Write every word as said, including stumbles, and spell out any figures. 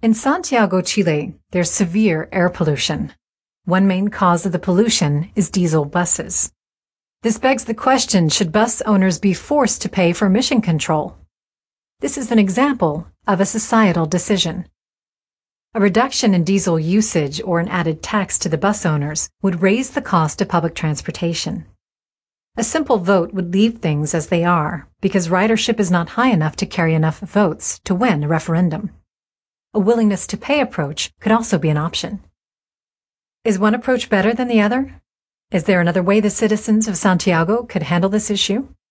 In Santiago, Chile, there's severe air pollution. One main cause of the pollution is diesel buses. This begs the question, should bus owners be forced to pay for emission control? This is an example of a societal decision. A reduction in diesel usage or an added tax to the bus owners would raise the cost of public transportation. A simple vote would leave things as they are because ridership is not high enough to carry enough votes to win a referendum. A willingness to pay approach could also be an option. Is one approach better than the other? Is there another way the citizens of Santiago could handle this issue?